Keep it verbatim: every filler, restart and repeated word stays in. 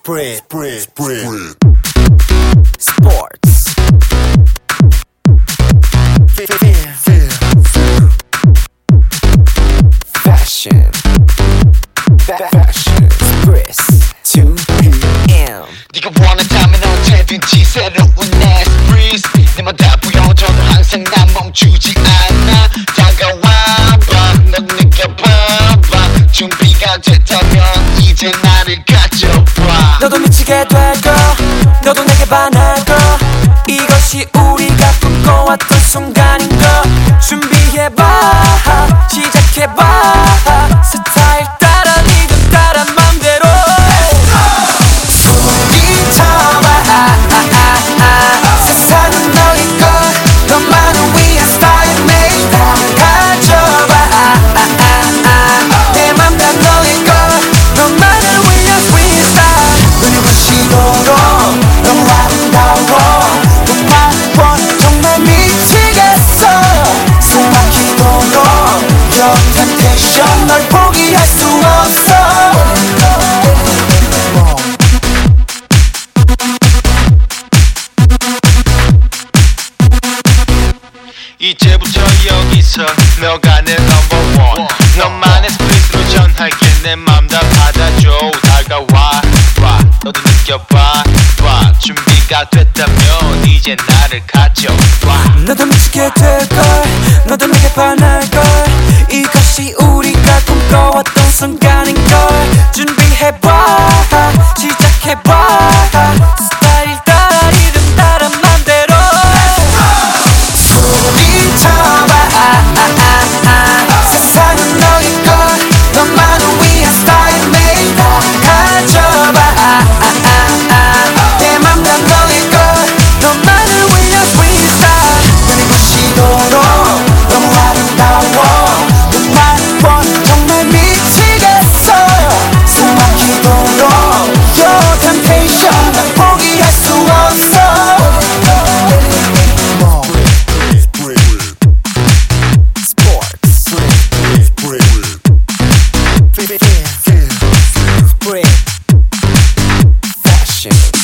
spread, spread, spread. Sports. Fashion. Fashion. Express. two p.m. 네가 원한다면 언제든지 새로운 Express 내마다 보여줘도 항상 난 멈추지 않아. 다가와봐 넌 느껴봐봐 준비가 됐다면 이제 나를 가져봐. 너도 미치게 될걸 너도 내게 반할걸 이것이 우리가 꿈꿔왔던 순간인걸. 준비해봐 시작해봐 스타일 따라 리듬 따라 맘대로 소리쳐봐 세상은 너의 것 너만을 위한 스타일 매일 다 가져봐 내 맘 다 너의 것 너만을 위한 freestyle. 눈을 부시도록 너무 아름다워 너만 정말 미치겠어. 숨 막히도록 Your temptation 널 포기할 수 없어. 이제부터 여기서 너가 내 넘버 원 너만의 스플릿으로 전할게 내 맘 다 받아줘. 다가와 와 너도 느껴봐 와 준비가 됐다면 이제 나를 가져와. 너도 미치게 될걸 너도 내게 반할걸 이것이 우리가 꿈꿔왔던 순간인걸. 준비해봐 시작해봐 스타일 따라 리듬 따라 맘대로 소리쳐봐 세상은 너의 것 너만을 위한 스타일 매일 다 가져봐 내 맘 다 너의 것 너만을 위한 freestyle. 눈이 부시도록 너무 아름다워 너만 원 정말 미치겠어. 숨 막히도록 Your temptation 날 포기할 수 없어. Fashion.